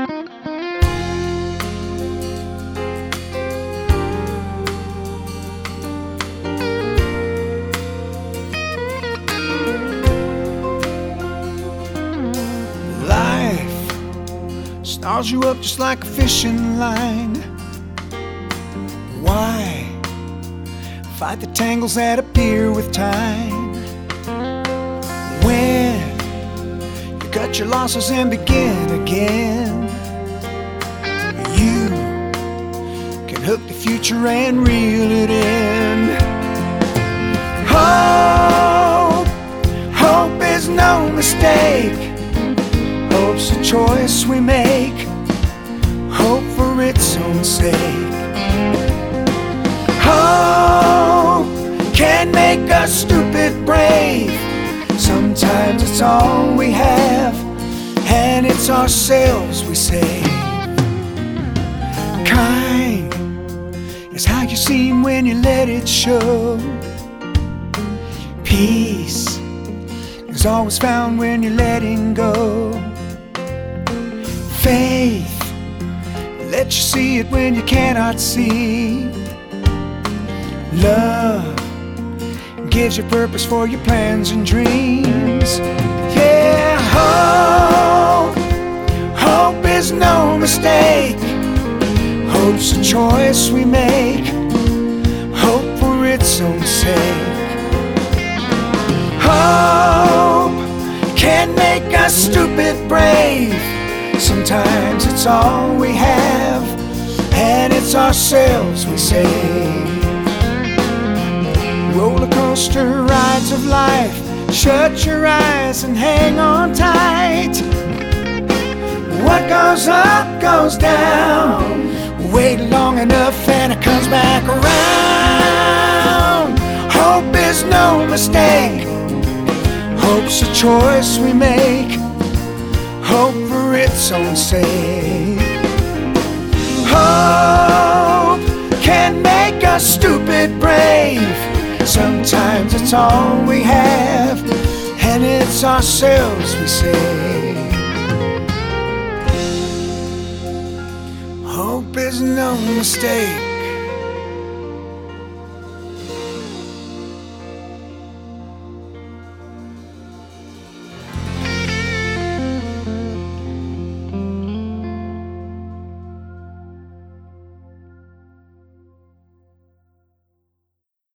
Snarls you up just like a fishing line. Why fight the tangles that appear with time? When you cut your losses and begin again, you can hook the future and reel it in. Hope is no mistake. Hope's a choice we make, hope for its own sake. Hope can make us stupid brave. Sometimes it's all we have, and it's ourselves we save. Kind is how you seem when you let it show. Peace is always found when you're letting go. Faith lets you see it when you cannot see. Love gives you purpose for your plans and dreams. Yeah, hope is no mistake. Hope's a choice we make, hope for its own sake. Hope can make us stupid brave. Sometimes it's all we have, and it's ourselves we save. Roller coaster rides of life, shut your eyes and hang on tight. What goes up goes down. Wait long enough and it comes back around. Hope is no mistake. Hope's a choice we make, hope for its own sake. Hope can make us stupid brave. Sometimes it's all we have, and it's ourselves we save. Hope is no mistake.